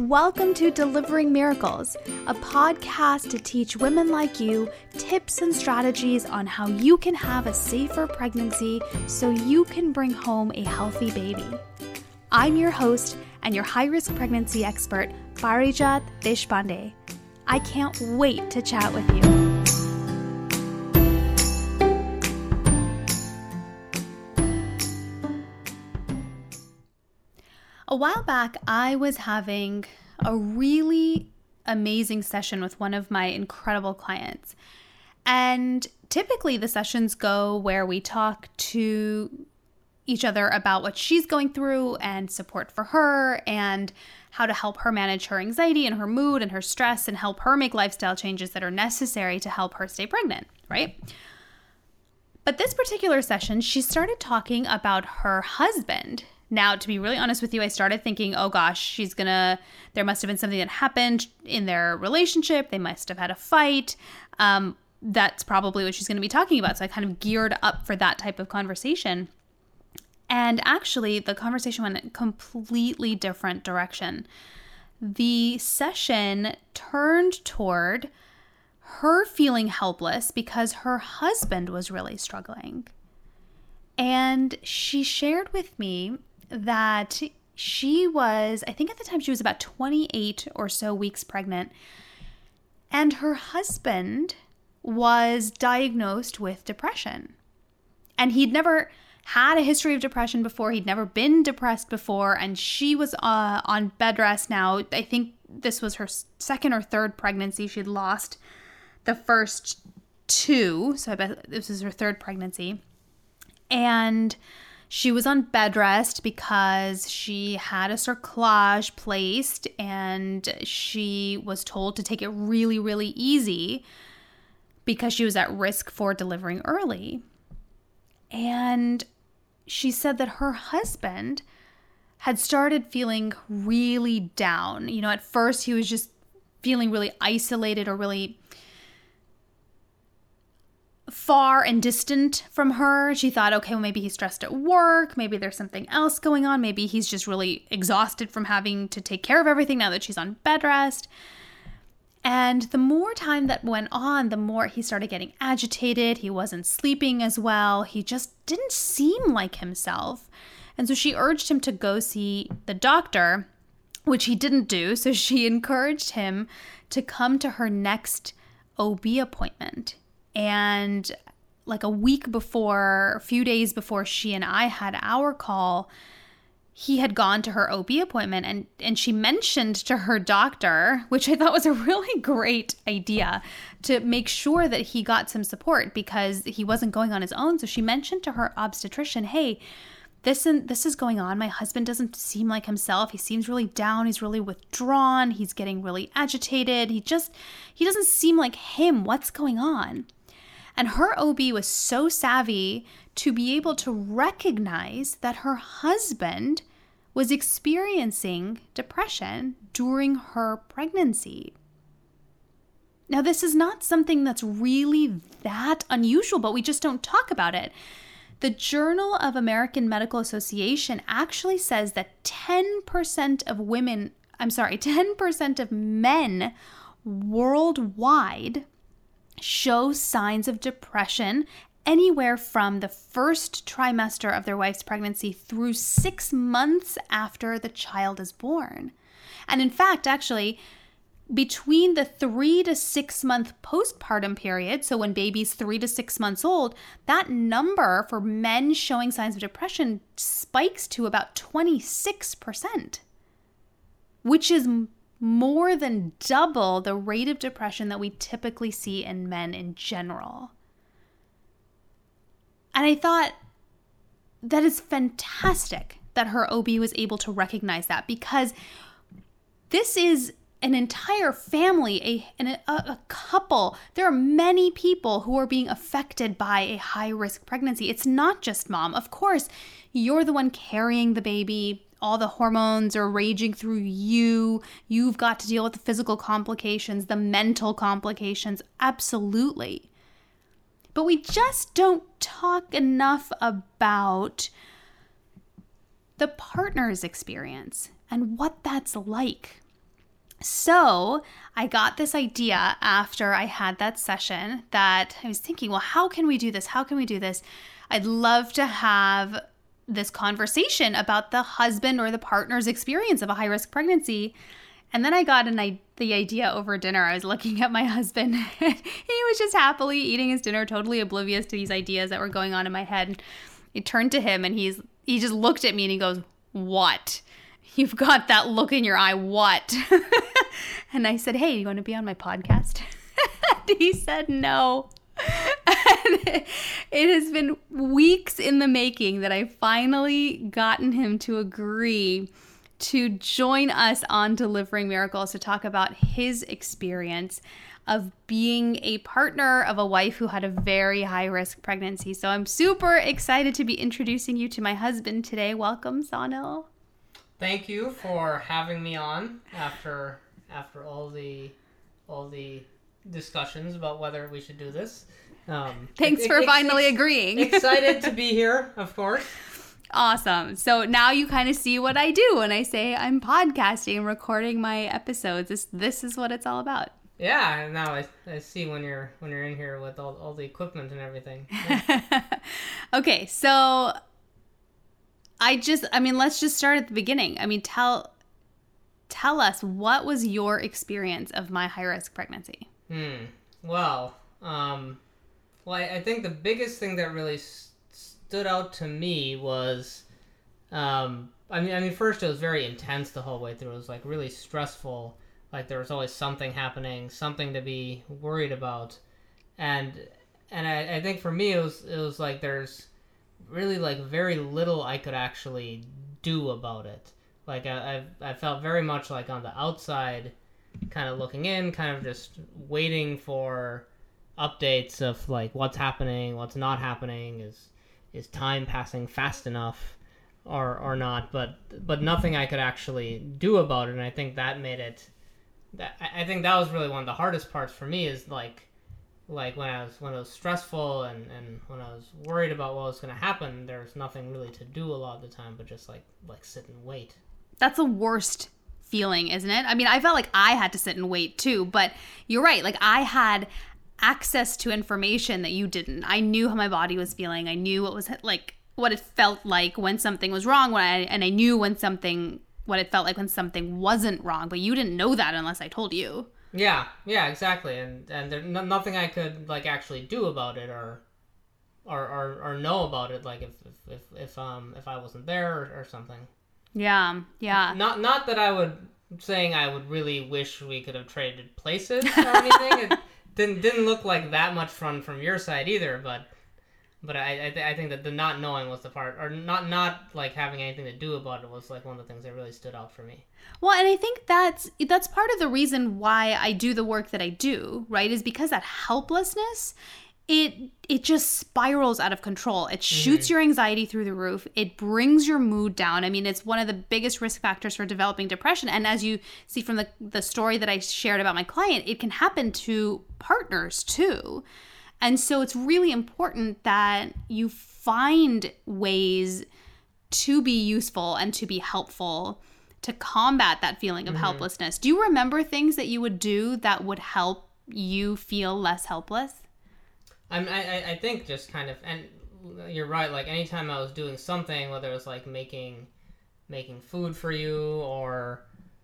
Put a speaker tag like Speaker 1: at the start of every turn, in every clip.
Speaker 1: Welcome to Delivering Miracles, a podcast to teach women like you tips and strategies on how you can have a safer pregnancy so you can bring home a healthy baby. I'm your host and your high-risk pregnancy expert, Parijat Deshpande. I can't wait to chat with you. A while back, I was having a really amazing session with one of my incredible clients. And typically the sessions go where we talk to each other about what she's going through and support for her and how to help her manage her anxiety and her mood and her stress and help her make lifestyle changes that are necessary to help her stay pregnant, right? But this particular session, she started talking about her husband. Now, to be really honest with you, I started thinking, oh gosh, there must have been something that happened in their relationship. They must have had a fight. That's probably what she's going to be talking about. So I kind of geared up for that type of conversation. And actually, the conversation went in a completely different direction. The session turned toward her feeling helpless because her husband was really struggling. And she shared with me that she was, I think at the time she was about 28 or so weeks pregnant, and her husband was diagnosed with depression. And he'd never had a history of depression before. He'd never been depressed before, and she was on bed rest now. I think this was her second or third pregnancy. She'd lost the first two, so I bet this was her third pregnancy. And she was on bed rest because she had a cerclage placed and she was told to take it really, really easy because she was at risk for delivering early. And she said that her husband had started feeling really down. You know, at first he was just feeling really isolated or really far and distant from her. She thought, okay, well, maybe he's stressed at work. Maybe there's something else going on. Maybe he's just really exhausted from having to take care of everything now that she's on bed rest. And the more time that went on, the more he started getting agitated. He wasn't sleeping as well. He just didn't seem like himself. And so she urged him to go see the doctor, which he didn't do. So she encouraged him to come to her next OB appointment. And like a few days before she and I had our call, he had gone to her OB appointment and she mentioned to her doctor, which I thought was a really great idea, to make sure that he got some support because he wasn't going on his own. So she mentioned to her obstetrician, hey, this is going on. My husband doesn't seem like himself. He seems really down. He's really withdrawn. He's getting really agitated. He doesn't seem like him. What's going on? And her OB was so savvy to be able to recognize that her husband was experiencing depression during her pregnancy. Now, this is not something that's really that unusual, but we just don't talk about it. The Journal of American Medical Association actually says that 10% of men worldwide show signs of depression anywhere from the first trimester of their wife's pregnancy through 6 months after the child is born. And in fact, actually, between the 3 to 6 month postpartum period, so when baby's 3 to 6 months old, that number for men showing signs of depression spikes to about 26%, which is more than double the rate of depression that we typically see in men in general. And I thought that is fantastic that her OB was able to recognize that, because this is an entire family, a couple. There are many people who are being affected by a high-risk pregnancy. It's not just mom. Of course, you're the one carrying the baby. All the hormones are raging through you. You've got to deal with the physical complications, the mental complications. Absolutely. But we just don't talk enough about the partner's experience and what that's like. So I got this idea after I had that session that I was thinking, well, how can we do this? How can we do this? I'd love to have this conversation about the husband or the partner's experience of a high-risk pregnancy. And then I got the idea over dinner. I was looking at my husband. He was just happily eating his dinner, totally oblivious to these ideas that were going on in my head. I turned to him and he just looked at me and he goes, "What? You've got that look in your eye. What?" And I said, "Hey, you want to be on my podcast?" And he said no. And it has been weeks in the making that I've finally gotten him to agree to join us on Delivering Miracles to talk about his experience of being a partner of a wife who had a very high-risk pregnancy. So I'm super excited to be introducing you to my husband today. Welcome, Sanil.
Speaker 2: Thank you for having me on after all the discussions about whether we should do this.
Speaker 1: Thanks for finally agreeing.
Speaker 2: Excited to be here, of course.
Speaker 1: Awesome. So now you kind of see what I do when I say I'm podcasting and recording my episodes. This is what it's all about.
Speaker 2: Yeah, and now I see when you're in here with all the equipment and everything.
Speaker 1: Yeah. Okay, so let's just start at the beginning. Tell us, what was your experience of my high-risk pregnancy?
Speaker 2: Well, I think the biggest thing that really stood out to me was, first it was very intense the whole way through. It was like really stressful. Like there was always something happening, something to be worried about, and I think for me it was like there's really like very little I could actually do about it. Like I felt very much like on the outside, kind of looking in, kind of just waiting for updates of like what's happening, what's not happening, is time passing fast enough or not, but nothing I could actually do about it. And I think that made it, I think that was really one of the hardest parts for me, is like when it was stressful and when I was worried about what was going to happen, there's nothing really to do a lot of the time but just like sit and wait. That's
Speaker 1: the worst feeling, isn't it? I felt like I had to sit and wait too, but you're right. Like I had access to information that you didn't. I knew how my body was feeling. I knew what it felt like when something was wrong, and I knew what it felt like when something wasn't wrong, but you didn't know that unless I told you.
Speaker 2: Yeah, exactly. And there's nothing I could like actually do about it or know about it, like if I wasn't there or something.
Speaker 1: Yeah.
Speaker 2: Not that I would really wish we could have traded places or anything. It didn't look like that much fun from your side either, but I think that the not knowing was the part, or not like having anything to do about it was like one of the things that really stood out for me.
Speaker 1: Well, and I think that's part of the reason why I do the work that I do, right? Is because that helplessness, it just spirals out of control. It shoots your anxiety through the roof. It brings your mood down. It's one of the biggest risk factors for developing depression. And as you see from the story that I shared about my client, it can happen to partners too. And so it's really important that you find ways to be useful and to be helpful to combat that feeling of helplessness. Do you remember things that you would do that would help you feel less helpless?
Speaker 2: I think just kind of, and you're right, like anytime I was doing something, whether it was like making food for you or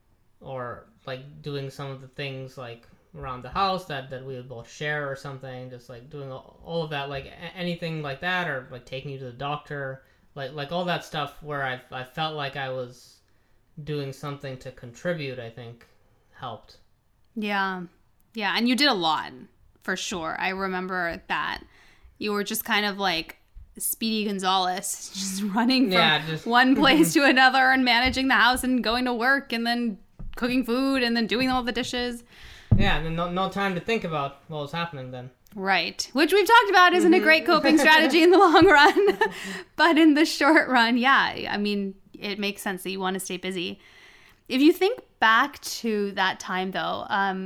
Speaker 2: like doing some of the things like around the house that we would both share or something, just like doing all of that, like anything like that, or like taking you to the doctor, like all that stuff where I felt like I was doing something to contribute, I think helped.
Speaker 1: Yeah, and you did a lot, for sure. I remember that you were just kind of like Speedy Gonzalez, just running from one place to another and managing the house and going to work and then cooking food and then doing all the dishes.
Speaker 2: Yeah, and then no time to think about what was happening then.
Speaker 1: Right, which we've talked about isn't a great coping strategy in the long run. But in the short run, yeah, it makes sense that you want to stay busy. If you think back to that time, though,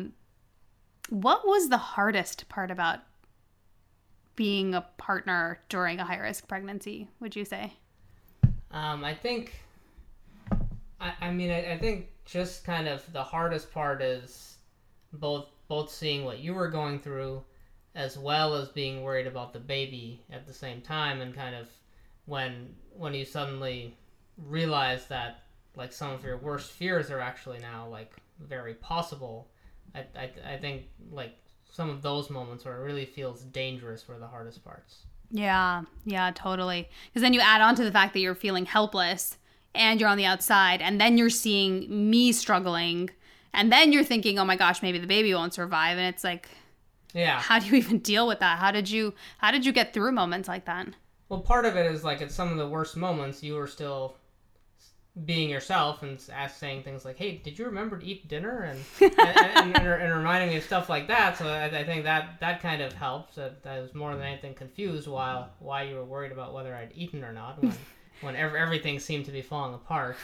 Speaker 1: what was the hardest part about being a partner during a high-risk pregnancy, would you say?
Speaker 2: I think I mean, I think just kind of the hardest part is both seeing what you were going through, as well as being worried about the baby at the same time, and kind of when you suddenly realize that like some of your worst fears are actually now like very possible. I think like some of those moments where it really feels dangerous were the hardest parts.
Speaker 1: Yeah, totally. Because then you add on to the fact that you're feeling helpless and you're on the outside, and then you're seeing me struggling, and then you're thinking, oh my gosh, maybe the baby won't survive. And it's like,
Speaker 2: yeah,
Speaker 1: how do you even deal with that? How did you get through moments like that?
Speaker 2: Well, part of it is like at some of the worst moments, you were still being yourself and saying things like, hey, did you remember to eat dinner? And reminding me of stuff like that. So I think that kind of helps. That I was more than anything confused why you were worried about whether I'd eaten or not when everything seemed to be falling apart.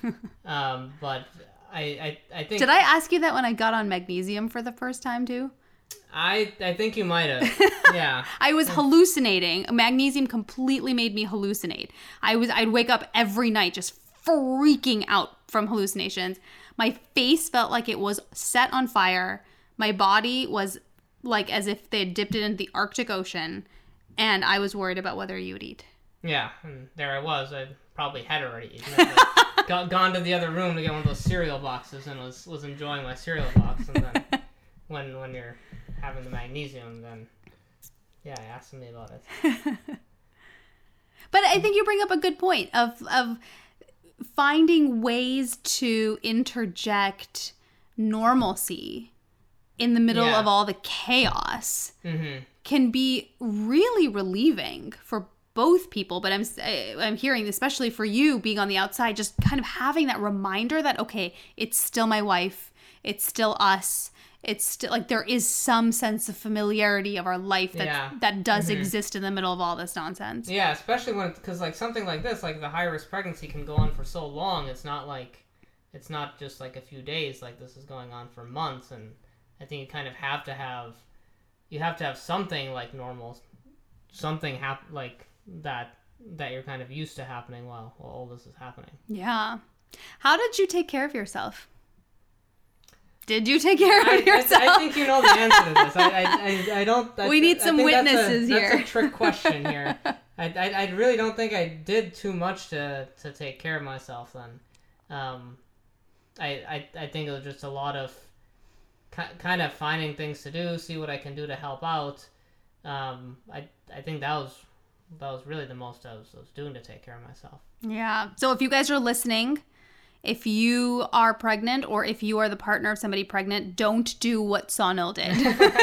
Speaker 2: But I think...
Speaker 1: Did I ask you that when I got on magnesium for the first time too?
Speaker 2: I think you might have. Yeah.
Speaker 1: I was hallucinating. Magnesium completely made me hallucinate. I'd wake up every night just freaking out from hallucinations. My face felt like it was set on fire. My body was like as if they had dipped it into the Arctic Ocean, and I was worried about whether you would eat.
Speaker 2: Yeah, and there I was. I probably had already eaten it. Gone to the other room to get one of those cereal boxes and was enjoying my cereal box. And then when you're having the magnesium, then yeah, asking me about it.
Speaker 1: But I think you bring up a good point of finding ways to interject normalcy in the middle of all the chaos can be really relieving for both people. But I'm hearing, especially for you being on the outside, just kind of having that reminder that, okay, it's still my wife, it's still us, it's still like there is some sense of familiarity of our life that does exist in the middle of all this nonsense.
Speaker 2: Yeah, especially because like something like this, like the high risk pregnancy can go on for so long. It's not just like a few days. Like this is going on for months, and I think you kind of have to have something like normal, something like that you're kind of used to happening while all this is happening.
Speaker 1: Yeah. How did you take care of yourself? Did you take care of yourself?
Speaker 2: I think you know the answer to this. I don't...
Speaker 1: We need some witnesses here.
Speaker 2: That's a trick question here. I really don't think I did too much to take care of myself then. I think it was just a lot of kind of finding things to do, see what I can do to help out. I think that was really the most I was doing to take care of myself.
Speaker 1: Yeah. So if you guys are listening... If you are pregnant or if you are the partner of somebody pregnant, don't do what Sonal did.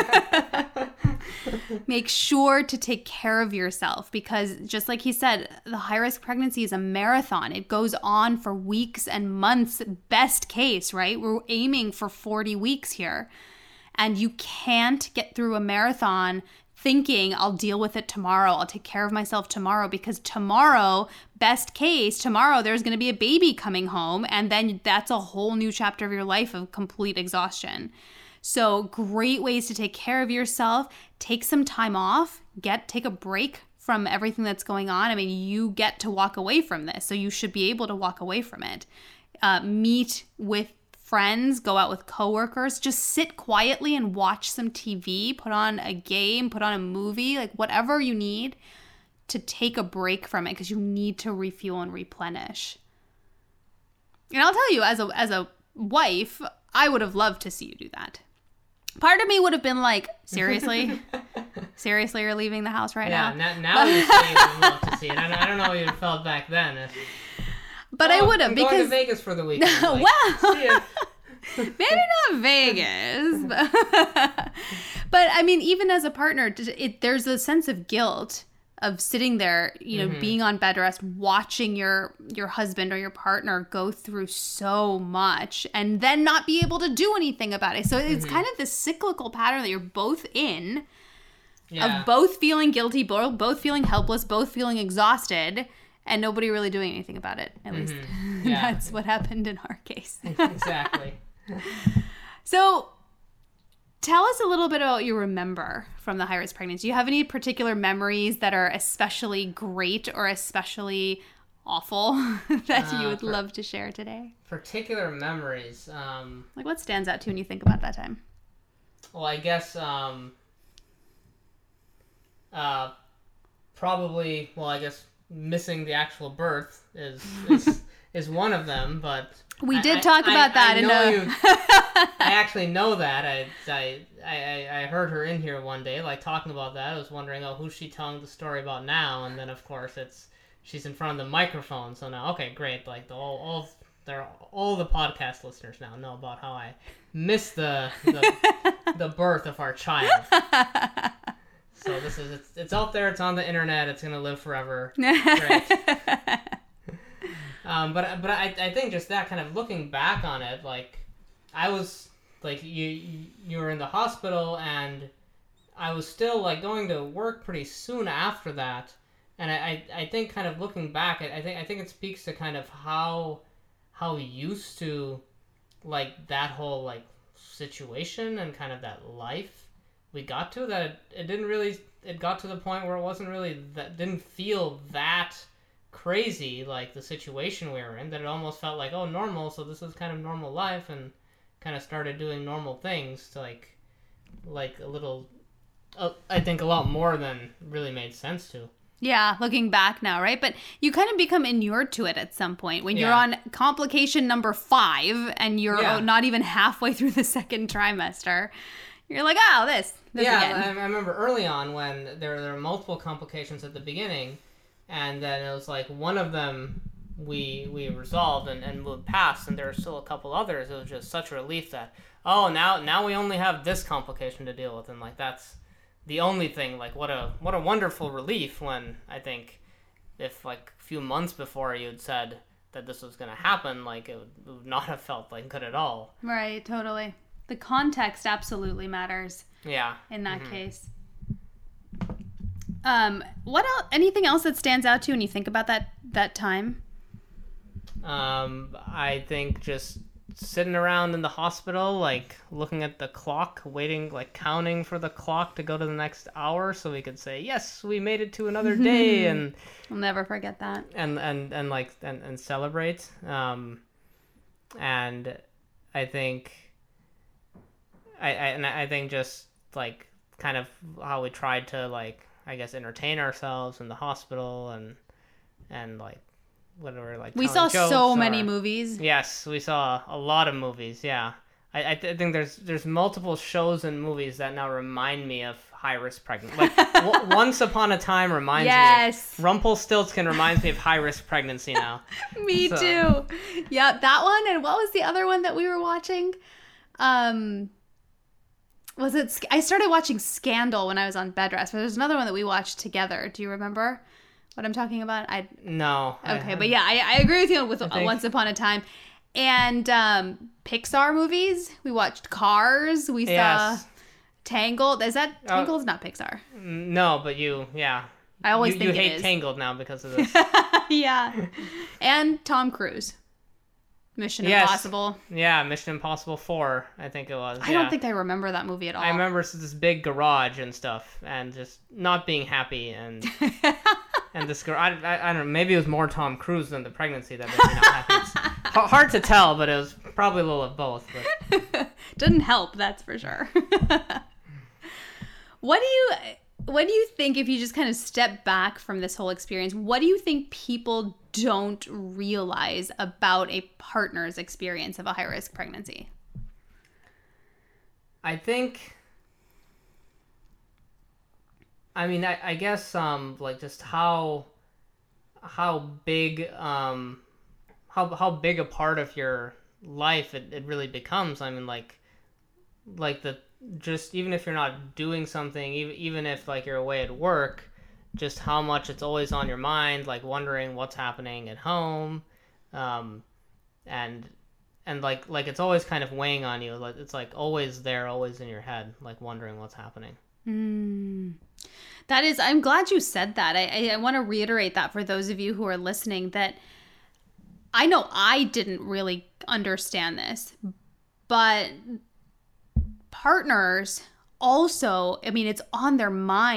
Speaker 1: Make sure to take care of yourself because just like he said, the high-risk pregnancy is a marathon. It goes on for weeks and months, best case, right? We're aiming for 40 weeks here. And you can't get through a marathon thinking I'll deal with it tomorrow. I'll take care of myself tomorrow because tomorrow, best case, tomorrow there's going to be a baby coming home and then that's a whole new chapter of your life of complete exhaustion. So great ways to take care of yourself. Take some time off. Take a break from everything that's going on. I mean, you get to walk away from this, so you should be able to walk away from it. Meet with friends, go out with coworkers, just sit quietly and watch some TV, put on a game, put on a movie, like whatever you need to take a break from it because you need to refuel and replenish. And I'll tell you, as a wife, I would have loved to see you do that. Part of me would have been like, seriously? Seriously, you're leaving the house right now?
Speaker 2: Yeah, now you say you would love to see it. I don't know what you felt back then.
Speaker 1: But I would have
Speaker 2: I'm
Speaker 1: because
Speaker 2: going to Vegas for the weekend. Like,
Speaker 1: well, maybe not Vegas, but I mean, even as a partner, there's a sense of guilt of sitting there, being on bed rest, watching your husband or your partner go through so much, and then not be able to do anything about it. So it's kind of this cyclical pattern that you're both in, of both feeling guilty, both feeling helpless, both feeling exhausted. And nobody really doing anything about it, at least.
Speaker 2: Yeah.
Speaker 1: That's what happened in our case.
Speaker 2: Exactly.
Speaker 1: So tell us a little bit about what you remember from the high-risk pregnancy. Do you have any particular memories that are especially great or especially awful that you would love to share today?
Speaker 2: Particular memories.
Speaker 1: Like, what stands out to you when you think about that time?
Speaker 2: Well, I guess probably. Well, I guess missing the actual birth is one of them. But
Speaker 1: we did talk about that.
Speaker 2: I actually know that. I heard her in here one day, like talking about that. I was wondering, oh, who's she telling the story about now? And then of course she's in front of the microphone. So now, okay, great. Like all the podcast listeners now know about how I missed the birth of our child. So it's out there. It's on the internet. It's gonna live forever. Great. But I think just that kind of looking back on it, like I was like you were in the hospital and I was still like going to work pretty soon after that, and I think kind of looking back, I think it speaks to kind of how used to like that whole like situation and kind of that life we got to, that it got to the point where it wasn't really, that didn't feel that crazy, like the situation we were in, that it almost felt like, oh, normal, so this is kind of normal life, and kind of started doing normal things to like a little, I think a lot more than really made sense to.
Speaker 1: Yeah, looking back now, right? But you kind of become inured to it at some point when you're on complication number 5 and you're not even halfway through the second trimester. You're like, oh, this again.
Speaker 2: I remember early on when there were multiple complications at the beginning, and then it was like one of them we resolved and moved past, and there were still a couple others. It was just such a relief that, oh, now we only have this complication to deal with, and like that's the only thing. Like what a wonderful relief, when I think if like a few months before you'd said that this was going to happen, like it would not have felt like good at all.
Speaker 1: Right, totally. The context absolutely matters.
Speaker 2: Yeah.
Speaker 1: In that case. What else? Anything else that stands out to you when you think about that time?
Speaker 2: I think just sitting around in the hospital, like looking at the clock, waiting, like counting for the clock to go to the next hour so we could say, yes, we made it to another day, and
Speaker 1: I'll never forget that.
Speaker 2: And celebrate. And I think I think just like kind of how we tried to, like, I guess, entertain ourselves in the hospital, and like whatever, like
Speaker 1: we saw so many movies.
Speaker 2: Yes, we saw a lot of movies. Yeah, I think there's multiple shows and movies that now remind me of High Risk Pregnancy. Like Once Upon a Time reminds me of Rumpelstiltskin, reminds me of High Risk Pregnancy now.
Speaker 1: Me too. Yeah, that one. And what was the other one that we were watching? Was it? I started watching Scandal when I was on bed rest, but there's another one that we watched together. Do you remember what I'm talking about?
Speaker 2: No.
Speaker 1: Okay, but yeah, I agree with you with Once Upon a Time. And Pixar movies. We watched Cars. We saw Tangled. Is that Tangled's not Pixar?
Speaker 2: No, but I always think you hate Tangled now because of this.
Speaker 1: Yeah. And Tom Cruise. Mission Impossible.
Speaker 2: Yeah, Mission Impossible 4, I think it was.
Speaker 1: I don't think I remember that movie at all.
Speaker 2: I remember this big garage and stuff, and just not being happy, and and this girl, I don't know, maybe it was more Tom Cruise than the pregnancy that made me not happy. It's hard to tell, but it was probably a little of both. But
Speaker 1: didn't help, that's for sure. What do you think, if you just kind of step back from this whole experience, what do you think people don't realize about a partner's experience of a high-risk pregnancy?
Speaker 2: I think, I mean, I guess, like just how big, how big a part of your life it really becomes. I mean, like just even if you're not doing something, even if like you're away at work, just how much it's always on your mind, like wondering what's happening at home, and like it's always kind of weighing on you. Like it's like always there, always in your head, like wondering what's happening.
Speaker 1: That is, I'm glad you said that. I want to reiterate that for those of you who are listening, that I know I didn't really understand this, but partners also, I mean, it's on their mind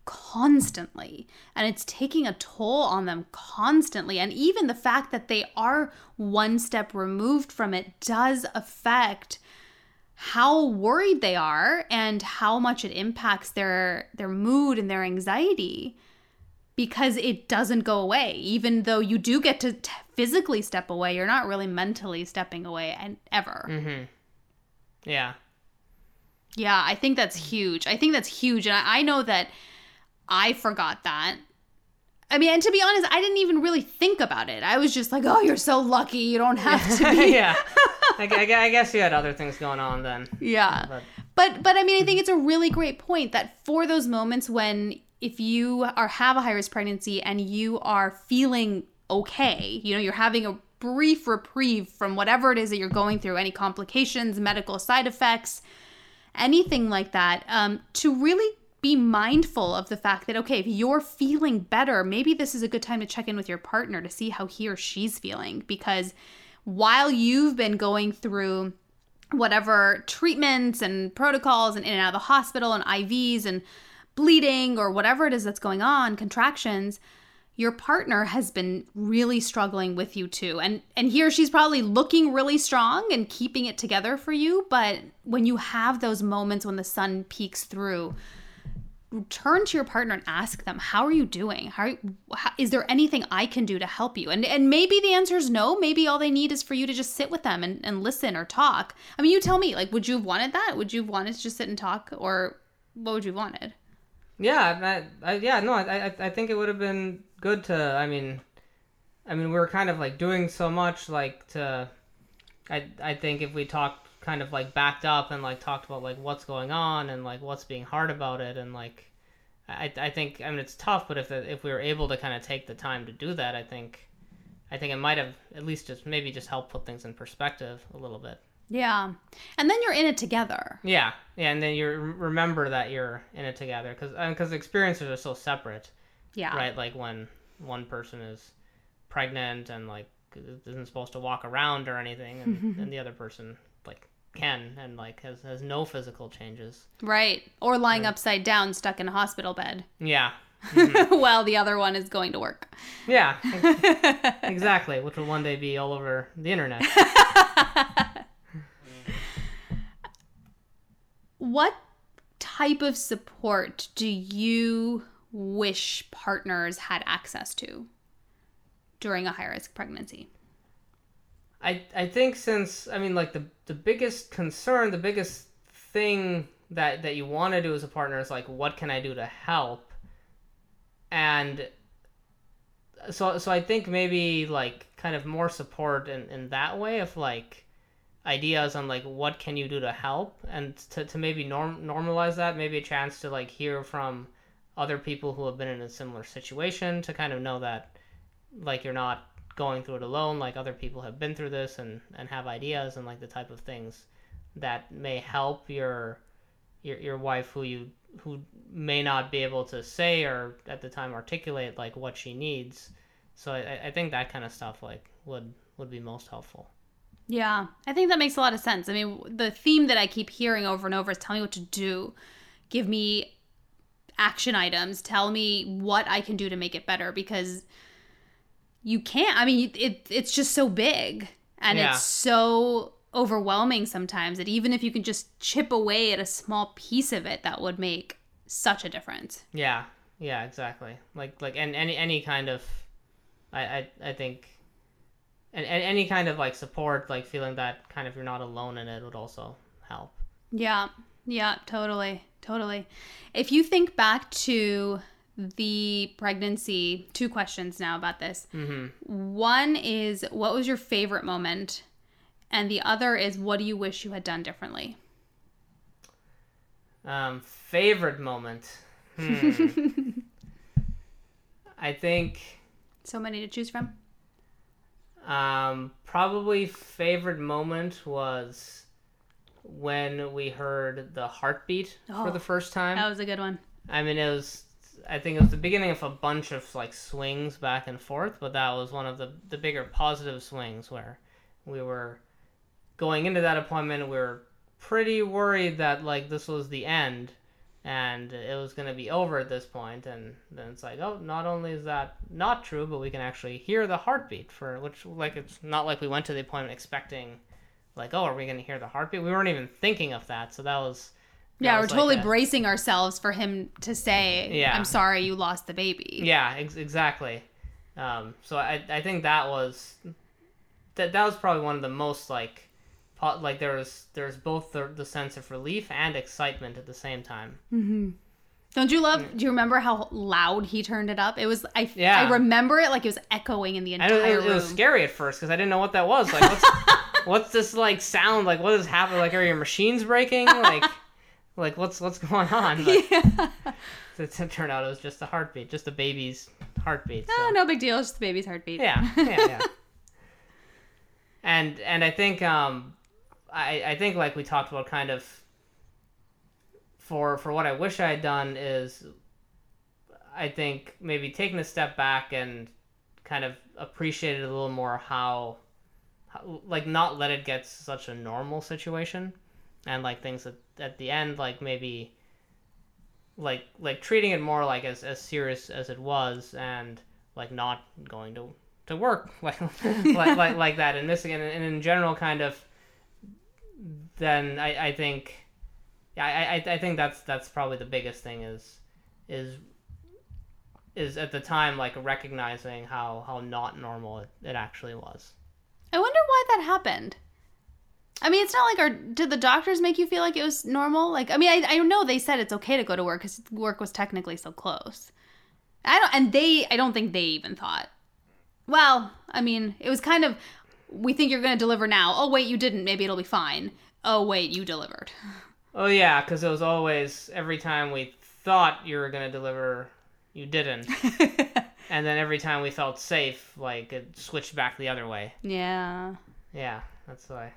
Speaker 1: constantly, and it's taking a toll on them constantly. And even the fact that they are one step removed from it does affect how worried they are and how much it impacts their mood and their anxiety, because it doesn't go away. Even though you do get to physically step away, you're not really mentally stepping away ever.
Speaker 2: Mm-hmm. Yeah.
Speaker 1: Yeah, I think that's huge. And I know that I forgot that. I mean, and to be honest, I didn't even really think about it. I was just like, oh, you're so lucky. You don't have to be.
Speaker 2: Yeah. I guess you had other things going on then.
Speaker 1: Yeah. But I mean, I think it's a really great point that for those moments when, if you have a high-risk pregnancy and you are feeling okay, you know, you're having a brief reprieve from whatever it is that you're going through, any complications, medical side effects, anything like that, to really be mindful of the fact that, okay, if you're feeling better, maybe this is a good time to check in with your partner to see how he or she's feeling. Because while you've been going through whatever treatments and protocols and in and out of the hospital and IVs and bleeding or whatever it is that's going on, contractions, your partner has been really struggling with you too. And he or she's probably looking really strong and keeping it together for you. But when you have those moments when the sun peeks through, turn to your partner and ask them, how are you doing? How is there anything I can do to help you? And maybe the answer is no. Maybe all they need is for you to just sit with them and listen or talk. I mean, you tell me, like, would you have wanted that? Would you have wanted to just sit and talk, or what would you have wanted?
Speaker 2: Yeah, I think it would have been good to, I mean, we were kind of like doing so much, like I think if we talked kind of like backed up and like talked about like what's going on and like what's being hard about it, and like I think, I mean, it's tough, but if we were able to kind of take the time to do that, I think it might have at least just helped put things in perspective a little bit.
Speaker 1: Yeah. And then you're in it together.
Speaker 2: Yeah, and then you remember that you're in it together, because the experiences are so separate.
Speaker 1: Yeah.
Speaker 2: Right, like when one person is pregnant and like isn't supposed to walk around or anything, and the other person like can and like has no physical changes.
Speaker 1: Right. Or lying upside down stuck in a hospital bed.
Speaker 2: Yeah.
Speaker 1: Mm-hmm. While the other one is going to work.
Speaker 2: Yeah. Exactly, which will one day be all over the internet.
Speaker 1: What type of support do you wish partners had access to during a high-risk pregnancy?
Speaker 2: I think, since, I mean, like the biggest concern, the biggest thing that you want to do as a partner is like, what can I do to help? And so I think maybe like kind of more support in that way of like ideas on like what can you do to help, and to maybe normalize that, maybe a chance to like hear from other people who have been in a similar situation, to kind of know that like you're not going through it alone, like other people have been through this and have ideas and like the type of things that may help your wife who may not be able to say or at the time articulate like what she needs. So I think that kind of stuff like would be most helpful.
Speaker 1: Yeah, I think that makes a lot of sense. I mean, the theme that I keep hearing over and over is tell me what to do. Give me action items. Tell me what I can do to make it better, because you can't. I mean, it's just so big and it's so overwhelming sometimes that even if you can just chip away at a small piece of it, that would make such a difference.
Speaker 2: Yeah, exactly. Like and any kind of, I think, and any kind of like support, like feeling that kind of you're not alone in it, would also help. Yeah,
Speaker 1: totally. If you think back to the pregnancy, 2 questions now about this.
Speaker 2: Mm-hmm.
Speaker 1: One is, what was your favorite moment? And the other is, what do you wish you had done differently?
Speaker 2: Favorite moment. I think
Speaker 1: so many to choose from.
Speaker 2: Probably favorite moment was when we heard the heartbeat for the first time.
Speaker 1: That was a good one.
Speaker 2: I mean, I think it was the beginning of a bunch of like swings back and forth, but that was one of the bigger positive swings, where we were going into that appointment. We were pretty worried that like this was the end, and it was going to be over at this point, and then it's like, oh, not only is that not true, but we can actually hear the heartbeat, for which, like, it's not like we went to the appointment expecting, like, oh, are we going to hear the heartbeat? We weren't even thinking of that, so that was...
Speaker 1: Yeah, we're totally bracing ourselves for him to say, I'm sorry you lost the baby.
Speaker 2: Yeah, exactly. So I think that was probably one of the most, like there's both the sense of relief and excitement at the same time.
Speaker 1: Mm-hmm. Do you remember how loud he turned it up? It was, I remember it like it was echoing in the entire room.
Speaker 2: It was scary at first because I didn't know what that was. Like, what's this, like, sound? Like, what is happening? Like, are your machines breaking? Like what's going on? But it turned out it was just a heartbeat, just a baby's heartbeat. So.
Speaker 1: Oh, no big deal. It's just the baby's heartbeat.
Speaker 2: Yeah. And I think I think, like we talked about, kind of for what I wish I had done is, I think maybe taking a step back and kind of appreciated a little more how like, not let it get such a normal situation. And, like, things at the end, like, maybe, like treating it more, like, as serious as it was, and, like, not going to work, like that, and missing it, and in general, kind of, then I think, I think that's probably the biggest thing is at the time, like, recognizing how not normal it actually was.
Speaker 1: I wonder why that happened. I mean, it's not like, did the doctors make you feel like it was normal? Like, I mean, I know they said it's okay to go to work because work was technically so close. I don't think they even thought. Well, I mean, it was kind of, we think you're going to deliver now. Oh, wait, you didn't. Maybe it'll be fine. Oh, wait, you delivered.
Speaker 2: Oh, yeah, because it was always, every time we thought you were going to deliver, you didn't. And then every time we felt safe, like, it switched back the other way.
Speaker 1: Yeah.
Speaker 2: Yeah. That's why.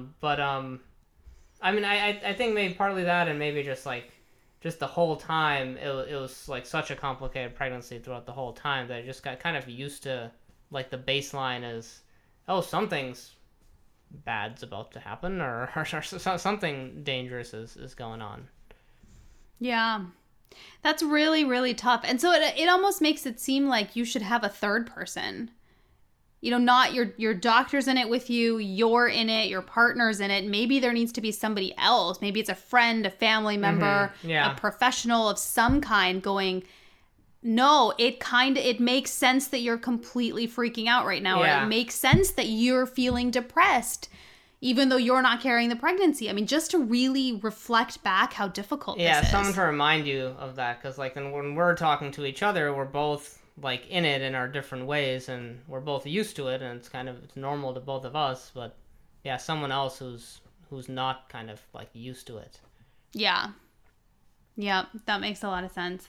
Speaker 2: I mean, I think maybe partly that, and maybe just the whole time, it was, like, such a complicated pregnancy throughout the whole time that I just got kind of used to, like, the baseline is, oh, something's bad's about to happen, or something dangerous is going on.
Speaker 1: Yeah. That's really, really tough. And so it almost makes it seem like you should have a third person. You know, not your doctor's in it with you, you're in it, your partner's in it. Maybe there needs to be somebody else. Maybe it's a friend, a family member, a professional of some kind going, no, it makes sense that you're completely freaking out right now.
Speaker 2: Yeah.
Speaker 1: Or it makes sense that you're feeling depressed, even though you're not carrying the pregnancy. I mean, just to really reflect back how difficult this is.
Speaker 2: Yeah, someone to remind you of that. Because, like, when we're talking to each other, we're both, like, in it in our different ways, and we're both used to it, and it's normal to both of us. But yeah, someone else who's not kind of, like, used to it. Yeah, that makes a lot of sense.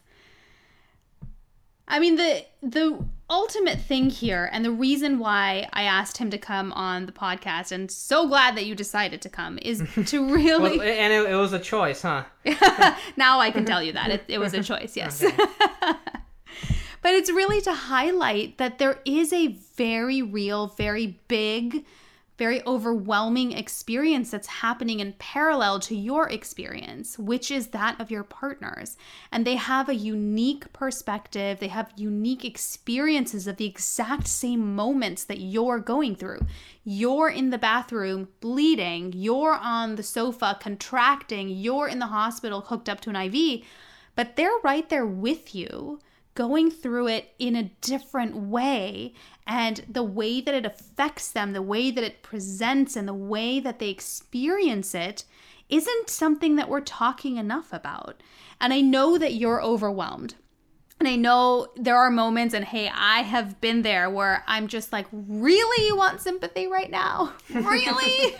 Speaker 1: I mean, the ultimate thing here, and the reason why I asked him to come on the podcast, and so glad that you decided to come, is to really...
Speaker 2: Well, and it was a choice, huh?
Speaker 1: Now I can tell you that. It was a choice, yes. Okay. But it's really to highlight that there is a very real, very big, very overwhelming experience that's happening in parallel to your experience, which is that of your partners. And they have a unique perspective. They have unique experiences of the exact same moments that you're going through. You're in the bathroom bleeding. You're on the sofa contracting. You're in the hospital hooked up to an IV. But they're right there with you, going through it in a different way, and the way that it affects them, the way that it presents, and the way that they experience it isn't something that we're talking enough about. And I know that you're overwhelmed. And I know there are moments, and hey, I have been there, where I'm just like, really? You want sympathy right now? Really?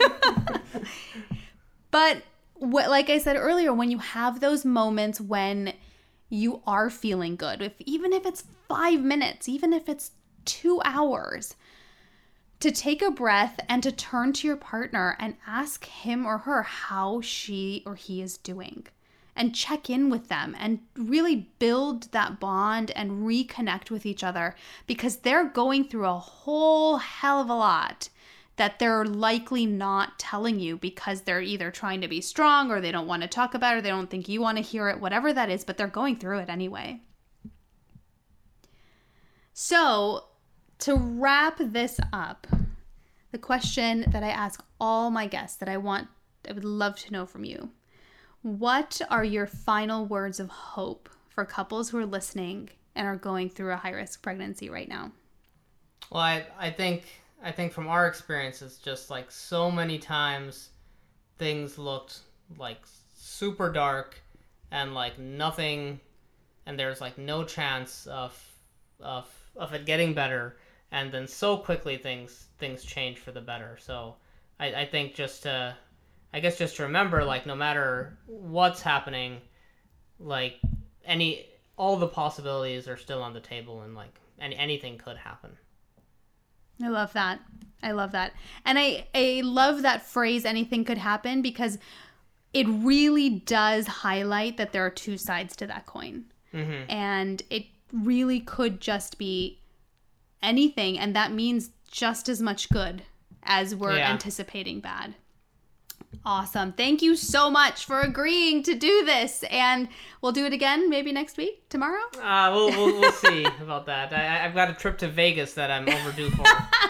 Speaker 1: But like I said earlier, when you have those moments when you are feeling good, even if it's 5 minutes, even if it's 2 hours, to take a breath and to turn to your partner and ask him or her how she or he is doing, and check in with them and really build that bond and reconnect with each other, because they're going through a whole hell of a lot that they're likely not telling you because they're either trying to be strong or they don't want to talk about it or they don't think you want to hear it, whatever that is, but they're going through it anyway. So, to wrap this up, the question that I ask all my guests that I would love to know from you. What are your final words of hope for couples who are listening and are going through a high-risk pregnancy right now?
Speaker 2: Well, I think from our experiences, just like so many times things looked like super dark and like nothing, and there's like no chance of it getting better, and then so quickly things change for the better. So I think just to remember, like, no matter what's happening, like all the possibilities are still on the table, and like anything could happen.
Speaker 1: I love that. And I love that phrase, anything could happen, because it really does highlight that there are two sides to that coin. Mm-hmm. And it really could just be anything. And that means just as much good as we're anticipating bad. Awesome. Thank you so much for agreeing to do this. And we'll do it again maybe next week, tomorrow?
Speaker 2: We'll see about that. I've got a trip to Vegas that I'm overdue for.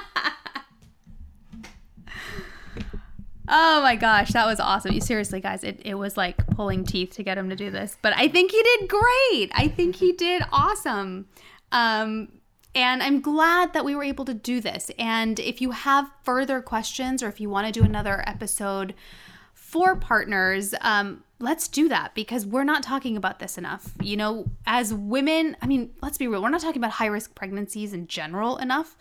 Speaker 1: Oh my gosh, that was awesome. Seriously, guys, it was like pulling teeth to get him to do this. But I think he did great. I think he did awesome. And I'm glad that we were able to do this. And if you have further questions or if you want to do another episode for partners, let's do that, because we're not talking about this enough. You know, as women, I mean, let's be real. We're not talking about high-risk pregnancies in general enough.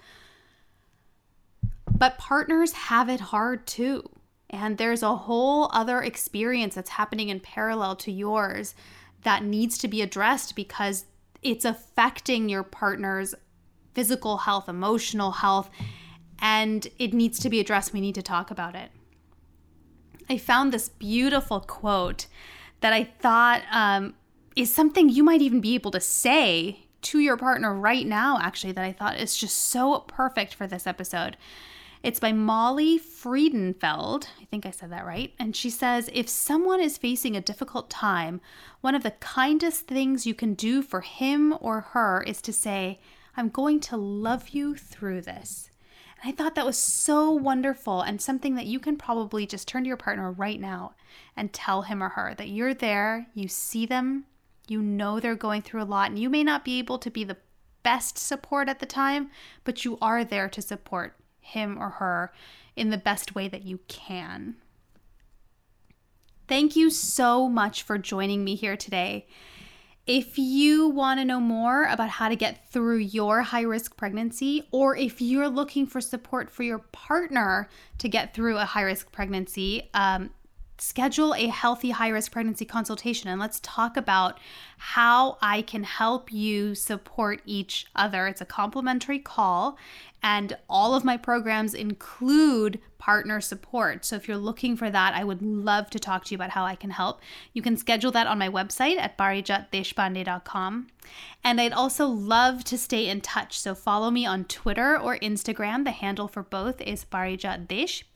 Speaker 1: But partners have it hard too. And there's a whole other experience that's happening in parallel to yours that needs to be addressed because it's affecting your partner's physical health, emotional health, and it needs to be addressed. We need to talk about it. I found this beautiful quote that I thought is something you might even be able to say to your partner right now, actually, that I thought is just so perfect for this episode. It's by Molly Friedenfeld. I think I said that right. And she says, if someone is facing a difficult time, one of the kindest things you can do for him or her is to say, I'm going to love you through this. And I thought that was so wonderful and something that you can probably just turn to your partner right now and tell him or her that you're there, you see them, you know they're going through a lot, and you may not be able to be the best support at the time, but you are there to support him or her in the best way that you can. Thank you so much for joining me here today. If you want to know more about how to get through your high-risk pregnancy, or if you're looking for support for your partner to get through a high-risk pregnancy, schedule a healthy high-risk pregnancy consultation and let's talk about how I can help you support each other. It's a complimentary call, and all of my programs include partner support. So if you're looking for that, I would love to talk to you about how I can help. You can schedule that on my website at parijatdeshpande.com. And I'd also love to stay in touch. So follow me on Twitter or Instagram. The handle for both is Parijatdesh,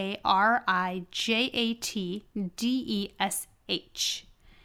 Speaker 1: Parijatdesh.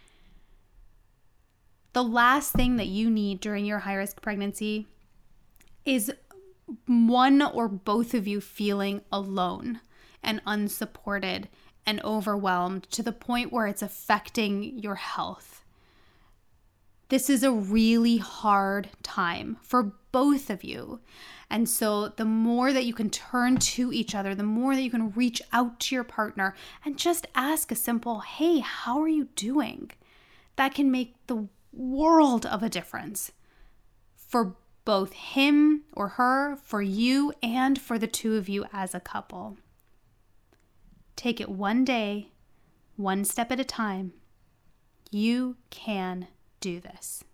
Speaker 1: The last thing that you need during your high-risk pregnancy is one or both of you feeling alone and unsupported and overwhelmed to the point where it's affecting your health. This is a really hard time for both of you. And so the more that you can turn to each other, the more that you can reach out to your partner and just ask a simple, hey, how are you doing? That can make the world of a difference for both him or her, for you, and for the two of you as a couple. Take it one day, one step at a time. You can do this.